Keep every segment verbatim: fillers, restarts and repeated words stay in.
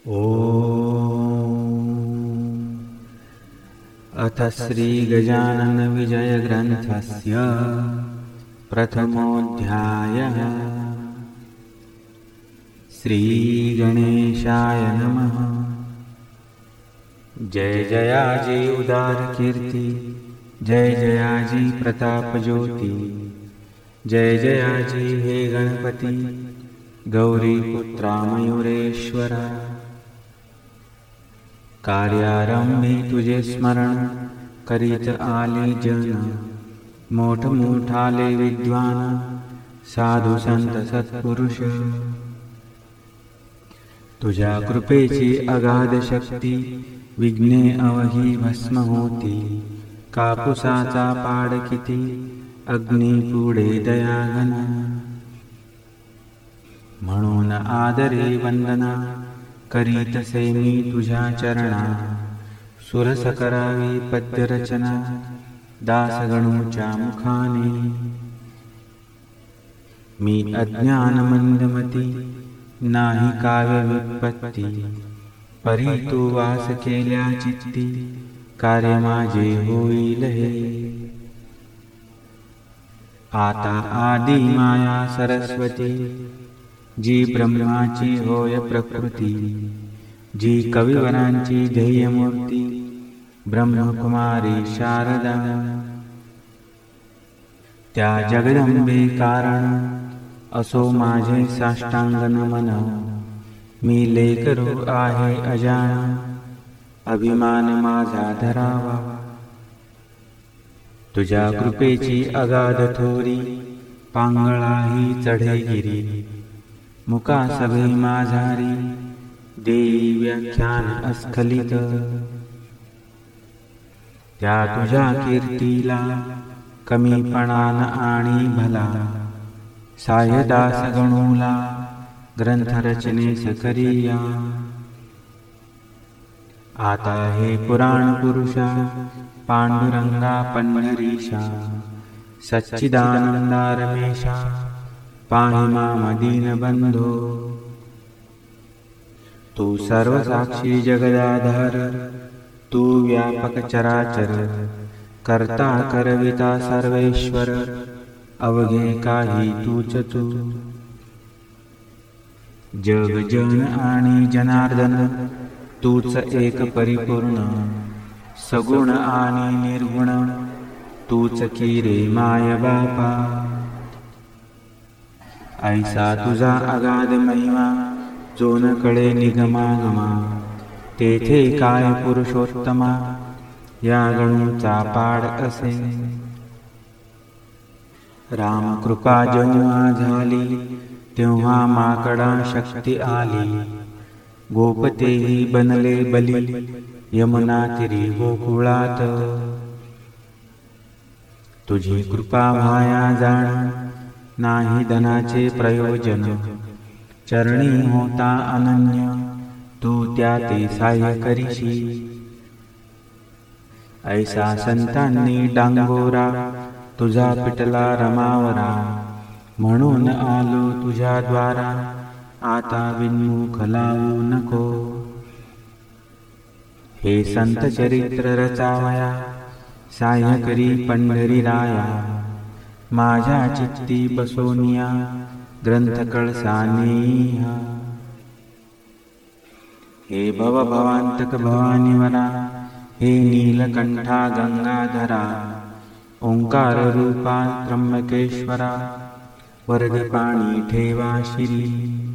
ओम अथ श्री गजानन विजय ग्रंथस्य प्रथमोऽध्यायः। श्री गणेशाय नमः। जय जयाजी उदार कीर्ति, जय जयाजी प्रताप ज्योति, जय जयाजी हे गणपती गौरी पुत्रा मयुरेश्वरा। कार्यारंभी तुझे स्मरण करीत आले जन, मोठ मोठाले विद्वान साधू संत सत्पुरुष। तुझ्या कृपेची अगाध शक्ती, विघ्ने अवघी भस्म होती। कापुसाचा पाड किती, अग्नी पुढे दयाघन। म्हणून आदरे वंदना, करीतसे मी तुझ्या चरणा। सुरस करावी पद्यरचना, दासगणूच्या मुखाने। मी अज्ञान मंदमती, नाही काव्य व्युत्पत्ती। परी तू वास केल्या चित्ती, कार्य माझे होईल हे। आता आदि माया सरस्वती, जी ब्रह्माची होय प्रकृती। जी कविवरांची ध्येयमूर्ती, ब्रह्मकुमारी शारदा। त्या जगदंबे कारण, असो माझे साष्टांग नमन। मी लेकरू आहे अजान, अभिमान माझा धरावा। तुझ्या कृपेची अगाध थोरी, पांगळाही चढे गिरी। मुका सभे माझारी, देई व्याख्यान अस्खलित। त्या तुझ्या कीर्तीला कमीपणा न आणि भला। सायदास गणूला ग्रंथ रचनेस करिया। आता हे पुराण पुरुषा, पांडुरंगा पंढरीशा। सच्चिदानंदा रमेशा, पाहि माम दीनबंधो। तू सर्वसाक्षी जगदाधार, तू व्यापक चराचर। कर्ता करविता सर्वेश्वर, अवघे काही तूच तू। जग जन आणि जनार्दन, तूच एक परिपूर्ण। सगुण आणि निर्गुण, तूच की रे माय बापा। ऐसा तुझा अगाध महिमा, जो न कळे निगमागमा। तेथे काय पुरुषोत्तमा, या गणूचा पाड असे। राम कृपा जेव्हा झाली, तेव्हा माकडा शक्ती आली। गोपतेही बनले बली, यमुना तीरी गोकुळात। तुझी कृपा व्हाया जाण, नाही धनाचे प्रयोजन। चरणी होता अनन्य, तू त्याते साह्य करीशी। ऐसा संतांनी डांगोरा, तुझा पिटला रमावरा। म्हणून आलो तुझ्या द्वारा, आता विन्मुख लावू नको। हे संत चरित्र रचावया, साह्य करी पंढरी राया। माझ्या चित्ती बसोनिया, ग्रंथ कळसानेहा। हे भव भवांतक भवानीवरा, हे नीलकंठा गंगाधरा। ओंकार रूपा त्र्यंबकेश्वरा, वरद पाणी ठेवा शिरी।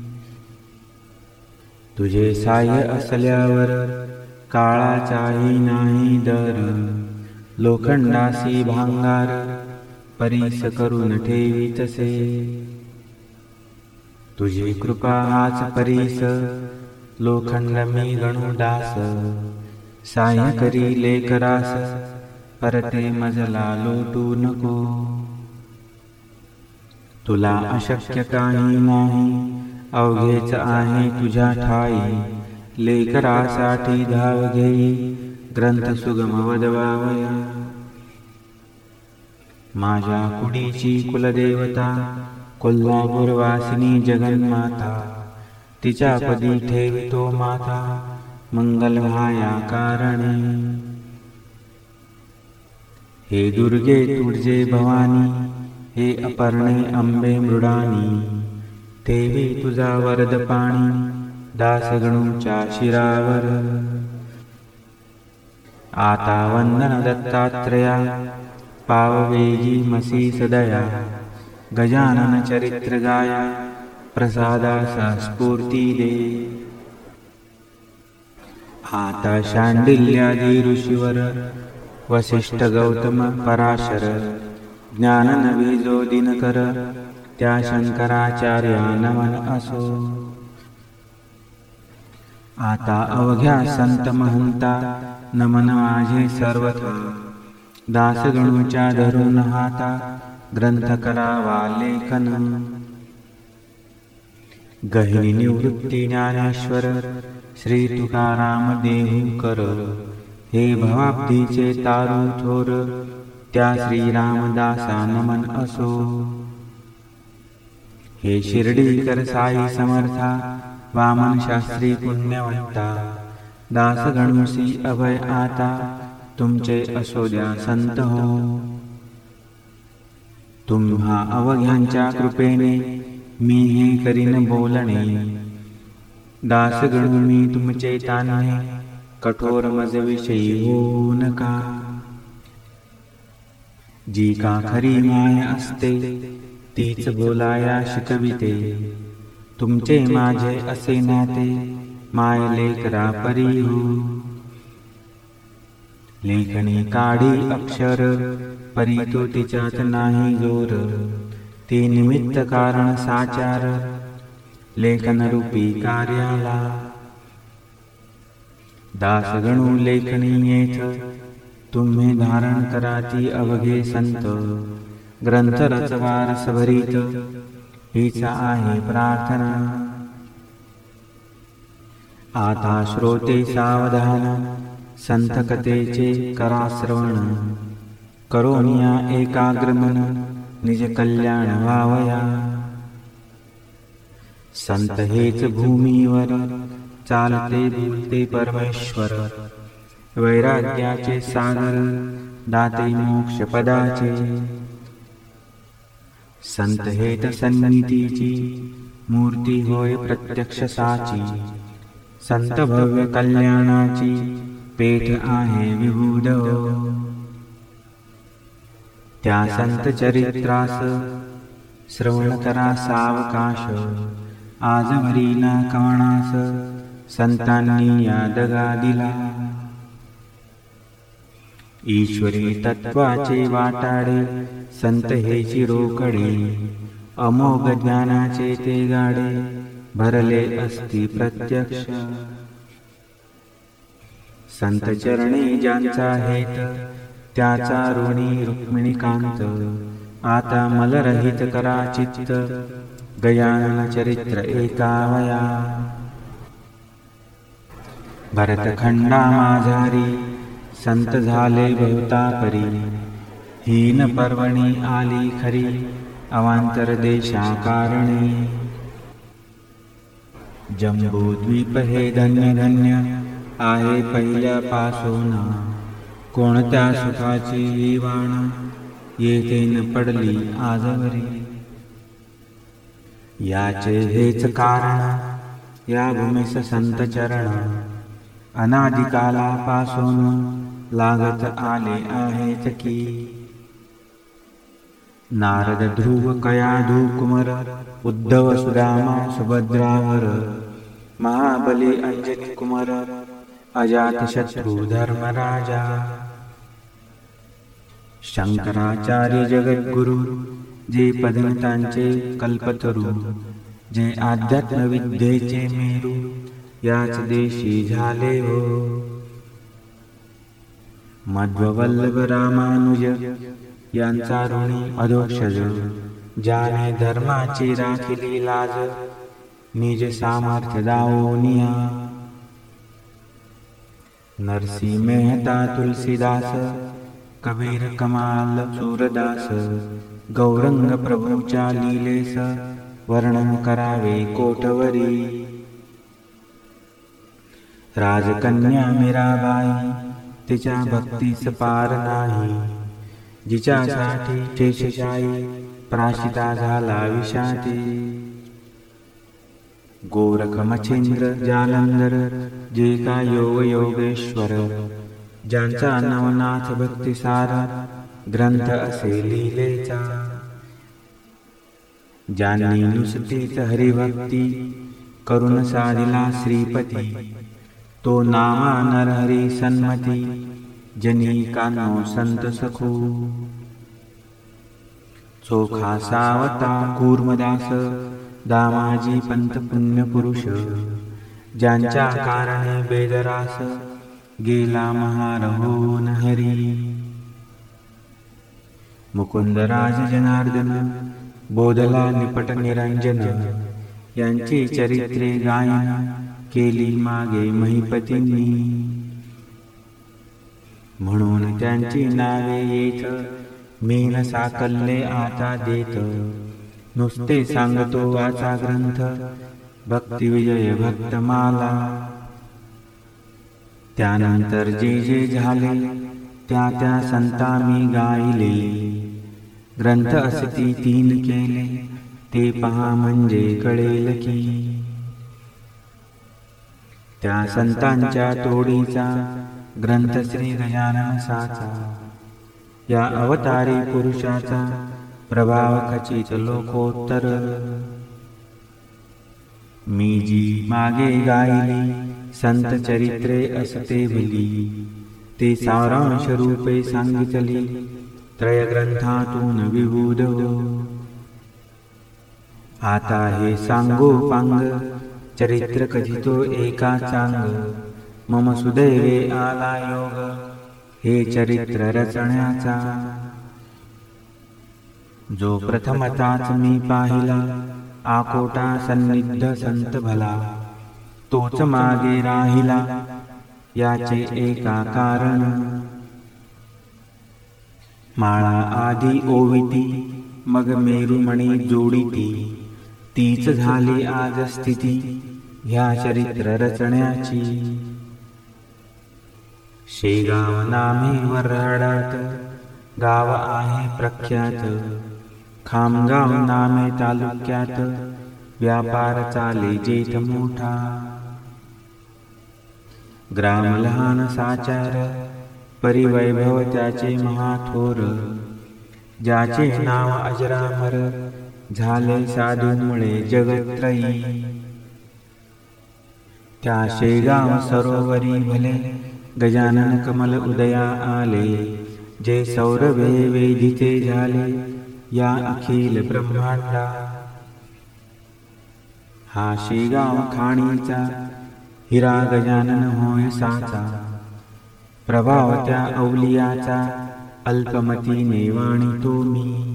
तुझे साह्य असल्यावर, काळाचाही नाही दर। लोखंडासी भांगार, परीस करून ठेवीतसे। तुझी कृपा हाच परीस, लोखंड मी गणू दास। साह्य करी लेकरास, परते मजला लोटू नको। तुला अशक्य काही नाही, अवघेच आहे तुझ्या ठाई। लेकरासाठी धाव घेई, ग्रंथ सुगम वदवावया। माझ्या कुडीची कुलदेवता, कोल्हापूर वासिनी जगन्माता। तिच्या पदी ठेवितो माता मंगल व्हाया कारणे. हे दुर्गे तुझे भवानी, हे अपर्णे अंबे मृडानी, ठेवी तुझा वरद पाणी दासगणूच्या शिरावर. आता वंदन दत्तात्रया, पाववेगी मसी सदया, गजानन चरित्र गाया, प्रसादासा स्फूर्ती दे. आता शांडिल्यादी ऋषीवर, वसिष्ठ गौतम पराशर, ज्ञाननवी दिनकर, त्या शंकराचार्या नमन असो. आता अवघ्या संत महंता, नमन माझे सर्वथा, दासगणूच्या धरून हाता, ग्रंथ करावा लेखन. गहिनी निवृत्ती ज्ञानेश्वर, श्री तुकाराम देहू कर, हे भवाब्दीचे तारू थोर, त्या श्रीरामदासा नमन असो. हे शिर्डीकर साई समर्था, वामन शास्त्री पुण्यवंता, दासगणूसी अभय आता, तुमचे असो द्या संत हो. तुम्हा अवघ्यांच्या कृपेने, मी हे करीन बोलणे, दासगणू मी तुमचे तान्हे, कठोर मज विषयी होऊ नका. जी का खरी माय असते, तीच बोलाया शिकविते, तुमचे माझे असे नाते, माय लेकरा परी हो. लेखणी काढी अक्षर, परी तो तिच्यात नाही जोर, ते निमित्त कारण साचार, लेखन रूपी कार्याला. दासगणू लेखणी येथ, तुम्ही धारण कराती अवघे संत, ग्रंथ रचवा रसभरीत, हीच आहे प्रार्थना. आता श्रोते सावधान, संत कथेचे करा श्रवण, करोनिया एकाग्रमन, निज कल्याण व्हावया. संत हेच भूमीवर, चालते बोलते परमेश्वर, वैराग्याचे सागर, दाते मोक्ष पदाचे. संत हेत सन्निधीची, मूर्ती होय प्रत्यक्ष साची, संत भव्य कल्याणाची, पेठ आहे विबुध. त्या संत चरित्रास, श्रवण करा सावकाश, आजवरी ना कवणास, संतांनी या दगा दिला. ईश्वरी तत्वाचे वाटाडे, संत हेची रोकडे, अमोघ ज्ञानाचे ते गाडे, भरले असती प्रत्यक्ष. संत चरणी ज्यांचा हेत, त्याचा ऋणी रुक्मिणीकांत, आता मलरहित करा चित्त, गजानन चरित्र एकावया. भरतखंडा माझारी, संत झाले बहुता परी, हीन पर्वणी आली खरी, अवांतर देशा कारणे. जंबूद्वीप हे धन्य धन्य, आहे पहिल्यापासून, कोणत्या सुखाची ही वाण, येथे न पडली आजवरी. याचे हेच कारण, या भूमीस संत चरण, अनादिकालापासून लागत आले आहेत की. नारद ध्रुव कयाधू कुमर, उद्धव सुदामा सुभद्रावर, महाबली अंजनी कुमार, अजात शत्रु धर्मराजा. शंकराचार्य जगद्गुरु, जे पदनितांचे कल्पतरू, जे आध्यात्म विद्येचे मेरू, याच देशी झाले हो. मध्ववल्लभ रामानुज, यांचा ऋणी अधोक्षज, ज्याने धर्माची राखिली लाज, निज सामर्थ्य दावोनिया. नरसी मेहता तुलसीदास, कबीर कमाल सूरदास, गौरंग प्रभूच्या लीलेस, वर्णन करावे कोठवरी. राजकन्या मीराबाई तिच्या भक्तीस पार नाही, जिच्यासाठी शेषशायी प्राशिता झाला विषाती. गोरख मच्छिंद्र जालंधर जे का योग योगेश्वर, ज्यांचा नवनाथ भक्तिसार ग्रंथ असे लिहिलेचा. ज्यांनी नुसतीच हरिभक्ती करून साधिला श्रीपती, तो नामा नरहरी सन्मती जनी कानो संत सखू. चोखा सावता कूर्मदास दामाजी पंत पुण्यपुरुष, ज्यांच्या कारणे बेदरास गेला महारहोन हरी. मुकुंदराज जनार्दन बोधला निपट निरंजन, यांची चरित्रे गायन केली मागे महिपतींनी. म्हणून त्यांची नावे येत मी न साकल्ले आता देत, नुसते सांगतो वाचा ग्रंथ भक्तिविजय भक्तमाला. त्यानंतर जे जे झाले त्या त्या संता मी गायले, ग्रंथ असती तीन केले ते पहा म्हणजे कळेल की. त्या संतांच्या तोडीचा ग्रंथ श्री गजानन साचा, या अवतारी पुरुषाचा प्रभाव खचित लोकोत्तर. मी जी मागे गायली संत चरित्रे असते भली, ते सारांश रूपे सांगितली त्रय ग्रंथातून विबुध. आता हे सांगो पांग चरित्र कथितो एका चांग, मम सुदैवे आला योग हे चरित्र रचण्याचा. जो प्रथमताच मी पाहिला आकोटा सन्निध संत भला, तोच मागे राहिला याचे एका कारण. माळा आधी ओविती मग मेरुमणी जोडिती, तीच झाली आज स्थिती ह्या चरित्र रचण्याची. शेगाव नामे वऱ्हाडात गाव आहे प्रख्यात, खामगाव नामे तालुक्यात व्यापार चाले जेथ मोठा. ग्राम लहान साचार परिवैभव त्याचे महाथोर, ज्याचे नाव अजरामर झाले साधूमुळे जगत्रयी. त्या शेगाव सरोवरी भले गजानन कमल उदया आले, जे सौरभे वेधिते झाले या अखिल ब्रह्मांडा. हा शेगाव खाणीचा हिरा गजानन होय साचा, प्रभाव त्या अवलियाचा अल्पमतीने वाणितो मी.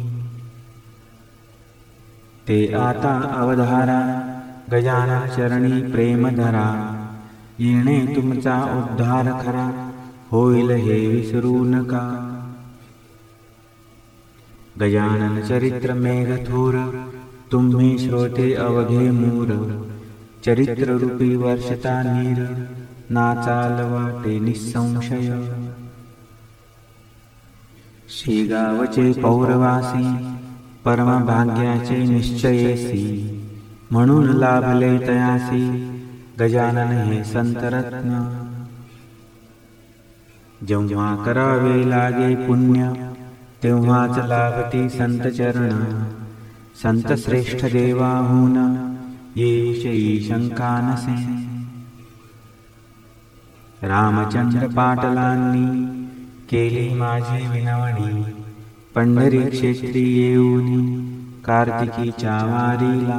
ते आता अवधारा गजानन चरणी प्रेम धरा, येणे तुमचा उद्धार खरा होईल हे विसरू नका. गजानन चरित्र मेघथूर तुम्ही श्रोते अवघे मूर, चरित्र रूपी वर्षता नीर नाचाल वाटे निसंशय. शेगावचे पौरवासी परमभाग्याचे निश्चयेसी, म्हणून लाभले तयासी गजानन हे संतरत्न. जेव्हा करावे लागे पुण्य तेव्हाच लाभती संत चरण, संत श्रेष्ठ देवाहून येविषयी शंका नसे. रामचंद्र पाटलांनी केली माझी विनवणी, पंढरी क्षेत्री येऊनी कार्तिकीच्या वारीला.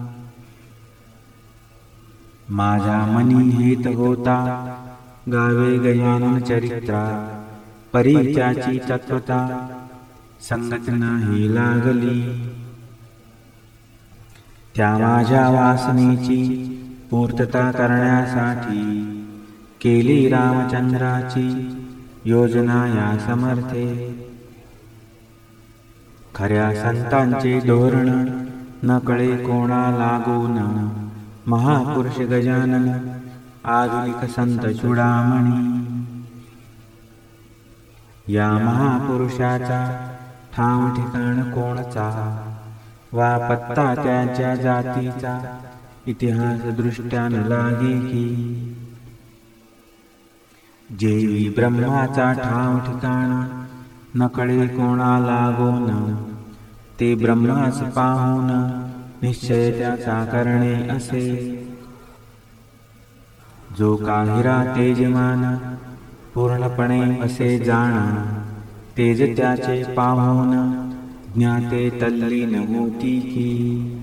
माझ्या मनी हेत होता गावे गजानन चरित्रा, परी त्याची तत्वता संगत नाही लागली. त्या माझ्या वासनेची पूर्तता करण्यासाठी केली रामचंद्राची योजना या समर्थे. खऱ्या संतांचे धोरण न कळे कोणा लागून, महापुरुष गजानन आधुनिक संत चूडामणी. या महापुरुषाचा ठाव ठिकाण कोणचा, वा पत्ता त्याच्या जातीचा इतिहास दृष्ट्यान लागे की. जेवी ब्रह्माचा ठाव ठिकाण नकळे कोणाला गोन, ते ब्रह्मास पाहून निश्चय त्याचा करणे असे. जो काहिरा तेजमान पूर्णपणे असे जाण, तेज त्याचे पाहून ज्ञाते तल्लीन होती की.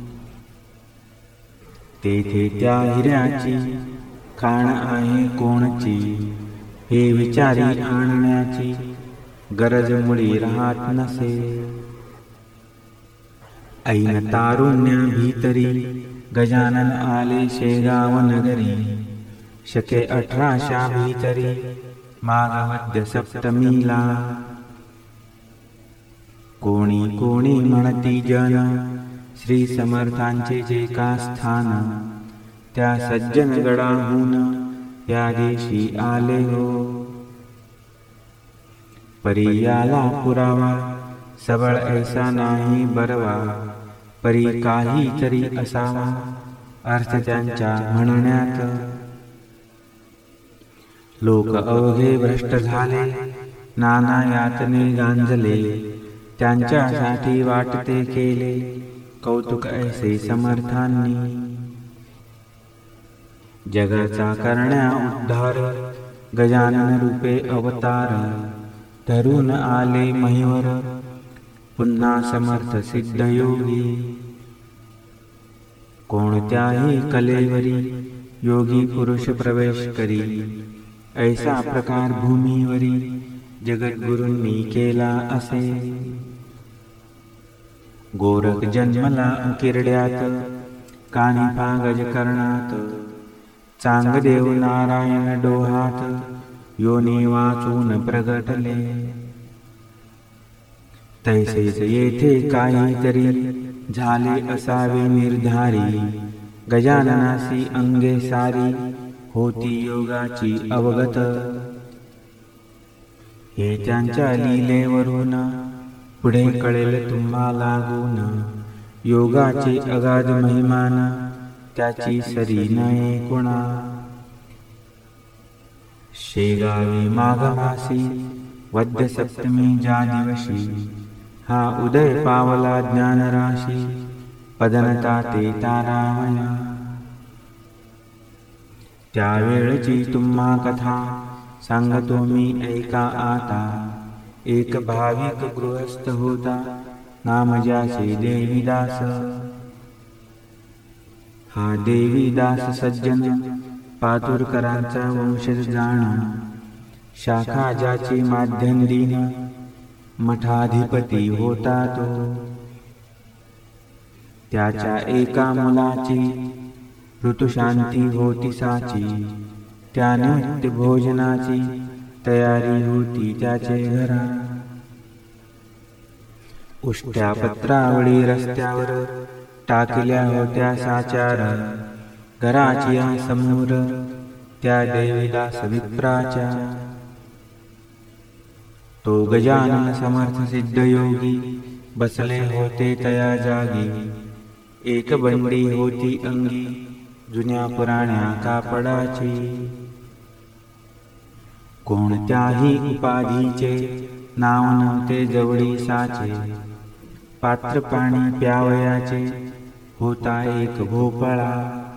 तेथे त्या हिऱ्याची खाण आहे कोणची, हे विचारी आणण्याची गरज मुळी राहत नसे. ऐन तारुण्या भीतरी गजानन आले शेगाव नगरी, शके अठराशा भीतरी माघ मध्य सप्तमीला. कोणी कोणी म्हणती जन श्री समर्थांचे जे का स्थान, त्या सज्जन गडाहून या दिवशी आले हो. परी याला पुरावा सबळ ऐसा नाही बरवा, परी काही तरी असावा अर्थ त्यांच्या म्हणण्यात. लोक अवघे भ्रष्ट झाले, नाना यातने गांजले, त्यांच्यासाठी वाटते केले कौतुक ऐसे समर्थांनी. जगाचा करण्या उद्धार गजानन रूपे अवतार, धरून आले महिवर पुन्हा समर्थ सिद्ध योगी. कोणत्याही कलेवरी योगी पुरुष प्रवेश करी, ऐसा प्रकार भूमीवरी जगद्गुरूंनी केला असे. गोरख जन्मला उकिरड्यात, कानिफा गजकर्णात, चांगदेव नारायण डोहात, योनी वाचून प्रगटले. तैसेच येथे काहीतरी झाले असावे निर्धारी, गजाननासी अंगे सारी होती योगाची अवगत. हे त्यांच्या लीलेवरून पुढे कळेल तुम्हाला गुण, योगाचे अगाध महिमान त्याची सरी नये कुणा. शेगावी माघ मासी वद्य सप्तमी ज्या दिवशी, हा उदय पावला ज्ञानराशी पदनता ते तारामया. त्यावेळची तुम्हा कथा सांगतो मी ऐका आता. एक भाविक गृहस्थ होता, नाम ज्याचे देवीदास. हा देवीदास सज्जन पातुरकरांचा वंशज जाण, शाखा ज्याची माध्यंदीन मठाधिपती होता तो. त्याच्या एका मुलाची ऋतुशांती होती साची, त्या निमित्त भोजनाची तयारी होती त्याचे घरा. उष्ट्या पत्रावळी रस्त्यावर टाकल्या होत्या साचार, घराची या समोर त्या देवीदास विप्राच्या. तो गजानन समर्थ सिद्ध योगी बसले होते तया जागी. एक बंडी होती अंगी जुन्या पुराण्या कापडाची. कोणत्याही उपाधीचे नाव नव्हते जवळी साचे, पात्र पाणी प्यावयाचे होता एक भोपळा.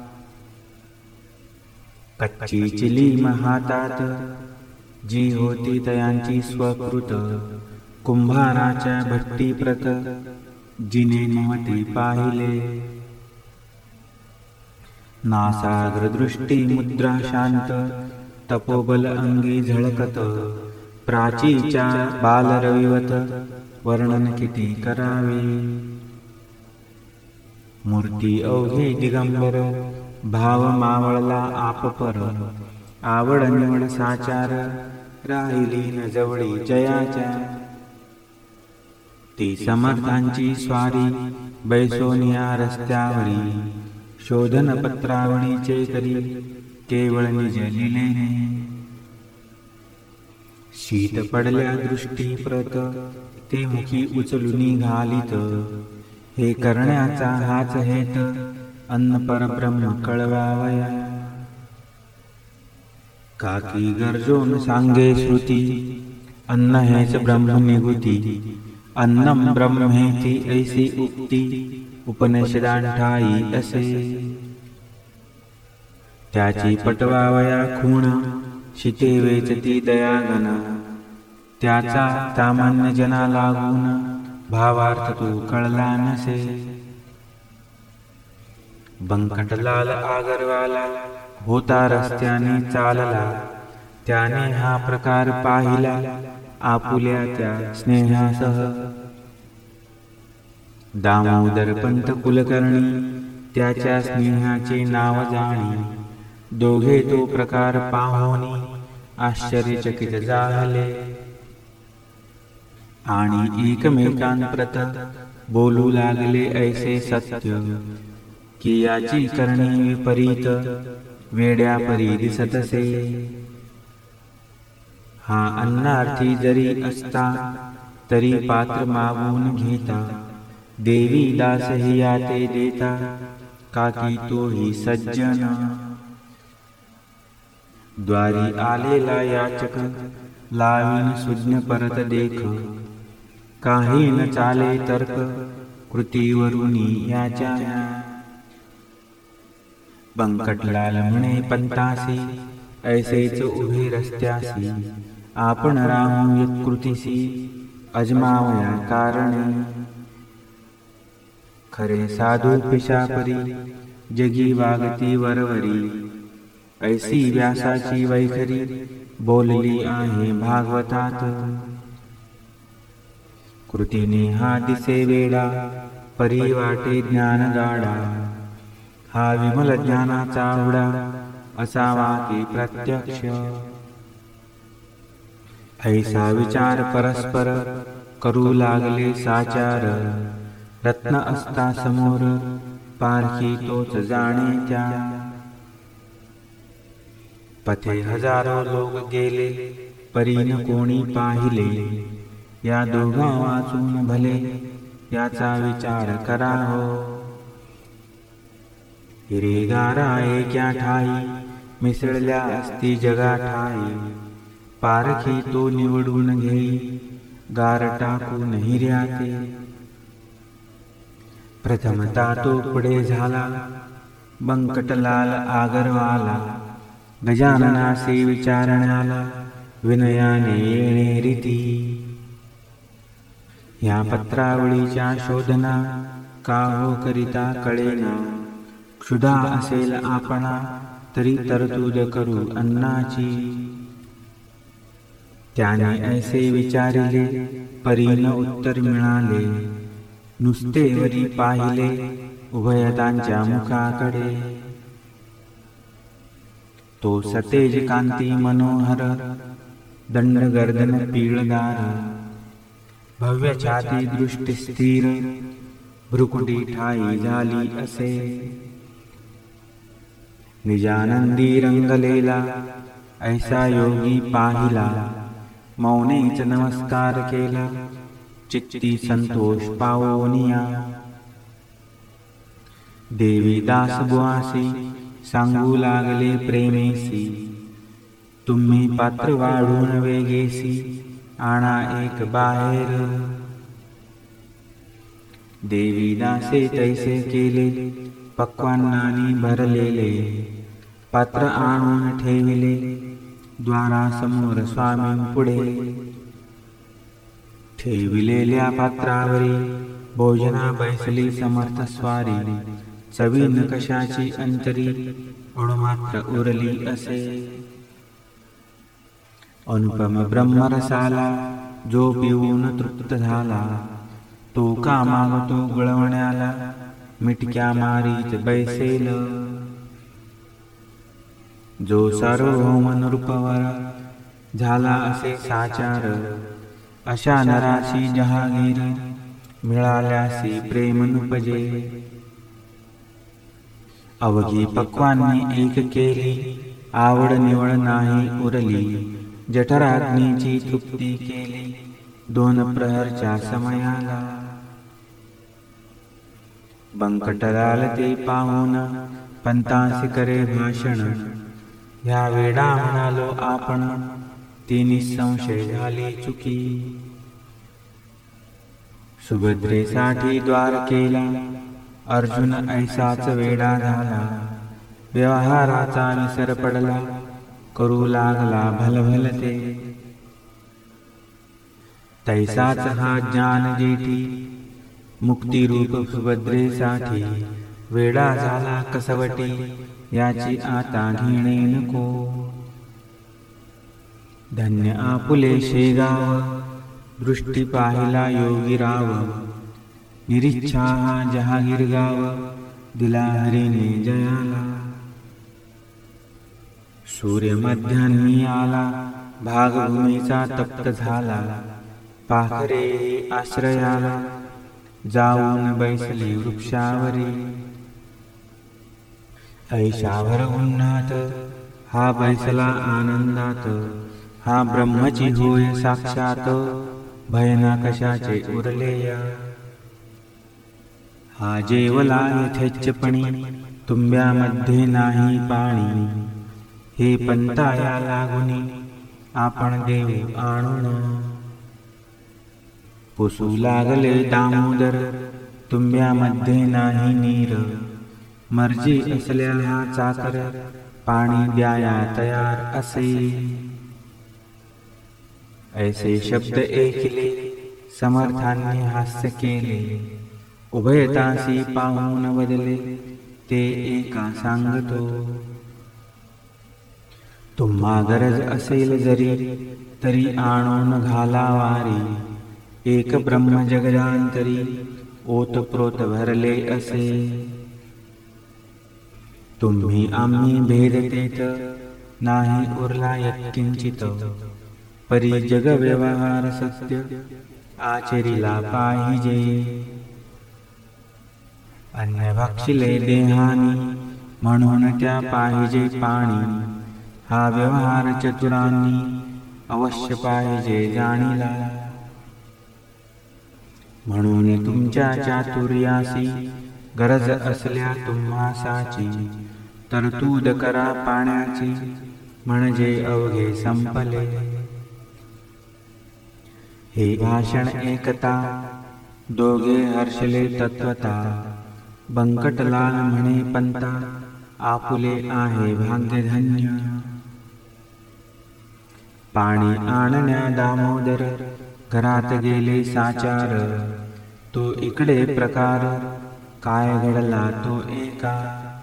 कच्ची चिलीम हातात जी होती तयांची स्वकृत, कुंभाराच्या भट्टी प्रत जिने नव्हते पाहिले. नासाग्र दृष्टी मुद्रा शांत, तपोबल अंगी झळकत, प्राचीच्या बालरविवत वर्णन किती करावे. मूर्ती अवघी दिगंबर, भाव मावळला आपपर, आवड निवड साचार राहिली न जवळी जयाच्या. ती समर्थांची स्वारी बैसोनिया रस्त्यावरी, शोधन पत्रावळीचे करी केवळ निज लिलेने. शीत पडल्या दृष्टी प्रत ते मुखी उचलून घालित. हे करण्याचा हाच हेत अन्न परब्रह्म कळवावया. काकी गरजून सांगे श्रुती अन्न हेच ब्रह्म निगुती. अन्नम ब्रह्मेती ऐसी उक्ती उपनिषदांठाई असे. त्याची पटवावया खूण शिते वेचती दयागण. त्याचा सामान्य जना लागून भावार्थ तू कळला नसे. बंकटलाल आगरवाला होता रस्त्याने चालला. त्याने हा प्रकार पाहिला आपुल्या त्या स्नेहासह. दामोदर पंत कुलकर्णी त्याच्या स्नेहाचे नाव जाणी. दोघे तो प्रकार पाहोनी आश्चर्यचकित झाले. आणि एकमेकांप्रत बोलू लागले ऐसे सत्य की याची करणी विपरीत वेड्या परी दिसतसे. हा अन्नार्थी जरी असता तरी पात्र मागून घेता. देवी दास ही याते देता काकी तोही सज्जन. द्वारी आलेला याचक लावीन सुज्ञ परत देख. काही न चाले तर्क कृतीवरुनी याच्या. बंकटलाल म्हणे पंतासी ऐसेच उभे रस्त्यासी. आपण राहू यत्कृतीसी अजमावया कारणे. खरे साधू पिशापरी जगी वागती वरवरी. ऐसी व्यासाची वैखरी बोलली आहे भागवतात. कृतीने हा दिसे वेडा परी वाटे ज्ञान गाडा. हा विमल ज्ञानाचा उडा असावा की प्रत्यक्ष. ऐसा विचार परस्पर करू लागले साचार. रत्न असता समोर पारखी तोच जाणे त्या. पथे हजारो लोक गेले परीन कोणी पाहिले. या दोघा वाचून भले याचा विचार कराहो. हिरेगारा एक्या ठाई मिसळल्या असती जगा ठाई. पारखी तो निवडून घेई गार टाकून हिऱ्याते. प्रथमता तो पुढे झाला बंकटलाल आगरवाला. गजाननासी विचारण्याला विनयाने येणे रीती. या पत्रावळीच्या शोधना का हो करिता कळेना. क्षुधा असेल आपणा तरी तरतूद करू अन्नाची. त्याने ऐसे विचारिले परीन उत्तर मिळाले. नुसते वरी पाहिले उभयतांच्या मुखाकडे. तो सतेज कांती मनोहर दंड गर्दन पीळदार. भव्य छाती दृष्टी स्थिर भ्रुकुटी ठाई झाली असे. निजानंदी रंगलेला ऐसा योगी पाहिला. मौनेच नमस्कार केला चित्ती संतोष पावोनिया. देवी दास बुवासी सांगू लागले प्रेमेसी. तुम्ही पात्र वाढून वेगेसी आणा एक बाहेर. देवी दासे तैसे केले पक्वान्नानी भरलेले. पात्र आणून ठेविले द्वारासमोर स्वामी पुढे. ठेविलेल्या पात्रावरी भोजना बैसली समर्थ स्वारी. चवीन कशाची अंतरी अणुमात्र उरली असे. अनुपम ब्रह्मरसाला जो पिऊन तृप्त झाला. तो का मागतो गळवण्याला मिटक्या मारीत बैसेल. जो सार्वभौम नृपवर झाला असे साचार. अशा नराशी जहागीर मिळाल्यासी प्रेम नुपजे. अवघी पक्वांनी एक केली आवड निवड नाही उरली, जठराग्नीची तृप्ती केली, दोन प्रहरच्या समयाला. बंकटलाल ते पाहून पंतासी करे भाषण, ह्या वेडा म्हणालो आपण, ती निसंशय झाली चुकी. सुभद्रेसाठी द्वार केला, अर्जुन ऐसाच वेडा झाला, व्यवहाराचा विसर पडला, करू लागला भलभलते. तैसाच हा ज्ञान जेठी, मुक्तिरूप सुभद्रेसाठी, वेडा झाला कसवटी, याची आता घेणे नको. धन्य आपुले शेगाव, दृष्टी पाहिला योगीराव, निरीच्छा हा जहागीर गाव, दिला हरीने जयाला. सूर्य मध्यान्ही आला, भागभूमीचा तप्त झाला, पाखरे आश्रयाला, जाऊन बैसली वृक्षावरी. ऐशाभर उन्हात हा बैसला आनंदात, हा ब्रह्मची होय साक्षात, भयना कशाचे उरले या. हा जेवला यथेच्छपणी, तुंब्यामध्ये नाही पाणी, हे पंता या लागुनी, आपण देऊ आणून. पुसू लागले दामोदर, तुंब्यामध्ये नाही नीर, मर्जी असल्या हा चाकर, पाणी द्याया तयार असे. ऐसे शब्द ऐकले, समर्थांनी हास्य केले, उभयतासी पाहून बदले, ते एका सांगतो. तुम्हा गरज असेल जरी, तरी आणून घाला वारी, एक ब्रह्म जगदांतरी, ओतप्रोत भरले असे. तुम्ही आम्ही भेदतेत, नाही उरला यत्किंचित, परी जग व्यवहार सत्य, आचरिला पाहिजे. अन्न भक्षिले देहानी, म्हणून त्या पाहिजे पाणी, हा व्यवहार चतुरांनी, अवश्य पाहिजे जाणीला. म्हणून तुमच्या चातुर्यासी, गरज असल्या तुम्हासाची, तरतूद करा पाण्याची, म्हणजे अवघे संपले. हे भाषण ऐकता, दोघे हर्षले तत्वता, बंकटलाल म्हणे पंता, आपुले आहे भाग्यधन्य. पाणी आणण्या दामोदर, घरात गेले साचार, तो इकडे प्रकार, काय घडला तो एका.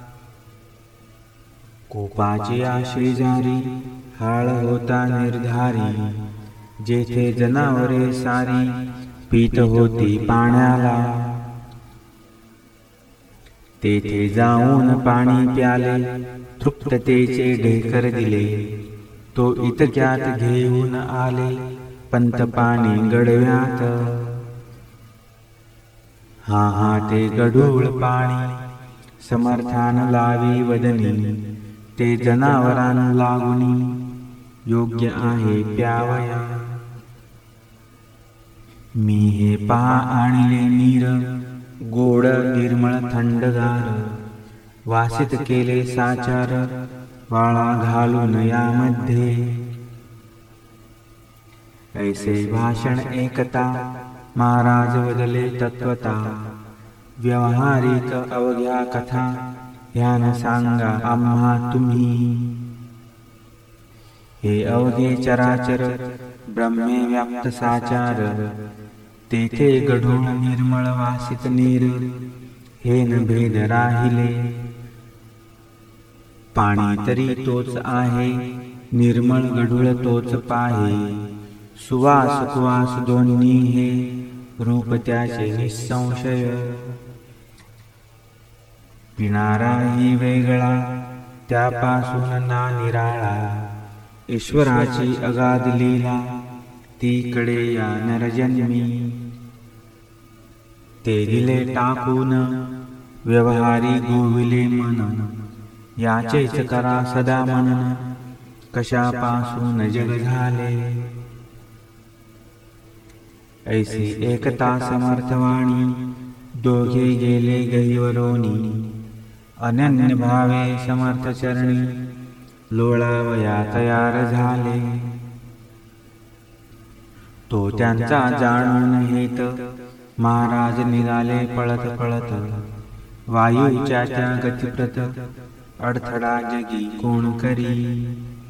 कोपाची शेजारी, हाळ होता निर्धारी, जेथे जनावरे सारी, पीत होती पाण्याला. तेथे जाऊन पाणी प्याले, तृप्ततेचे ढेकर दिले, तो इतक्यात घेऊन आले, पंत पाणी गडव्यात. हा हा ते गढूळ पाणी, समर्थान लावी वदनी, ते जनावरां लागुनी, योग्य आहे प्यावया. मी हे पहा आणले नीर, गोड निर्मळ थंडगार, वासित केले साचार, वाळा घालून यामध्ये. ऐसे भाषण ऐकता, महाराज वदले तत्वता, व्यवहारिक अवघ्या कथा, ह्यान सांगा आम्हा तुम्ही. हे अवघे चराचर, ब्रह्मे व्याप्त साचार, तेथे गढूळ निर्मळ वासित नीर, हे न भेद राहिले. पाणी तरी तोच आहे, निर्मळ गढूळ तोच पाहे, सुवास कुवास दोन्ही हे, रूप त्याचे निसंशय. पिणाराही वेगळा, त्यापासून ना निराळा, ईश्वराची अगाध लीला, तीकडे या नरजन्मी. ते दिले टाकून, व्यवहारी गोविले मन, याचेच करा सदा मनन, कशापासून जग झाले. ऐसी एकता समर्थवाणी, दोघे गेले गहिवरोनी. अनन्य भावे समर्थ चरणी, लोळावया तयार झाले. तो त्यांचा जाणून हेत, महाराज निघाले पळत पळत. वायूच्या त्या गतिप्रत, अडथळा जगी कोण करी.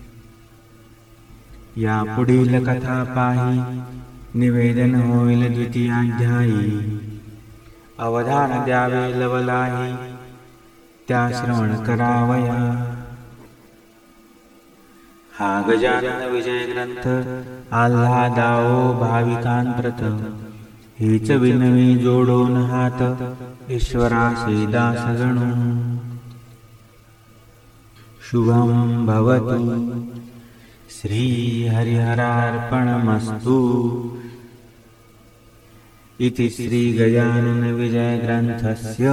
या पुढील कथा पाही, निवेदन होईल द्वितीयाध्यायी. अवधान द्यावे लवलाही, त्या श्रवण करावया. हा गजानन विजय ग्रंथ, आल्हादावो भाविकांप्रत. हेच विनवी जोडून हात, ईश्वरासी दास गणू. शुभं भवतु. श्री हरिहरार्पणमस्तु. इति श्री गजानन विजय ग्रंथस्य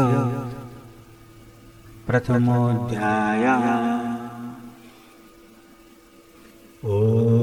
प्रथमोऽध्यायः. ओम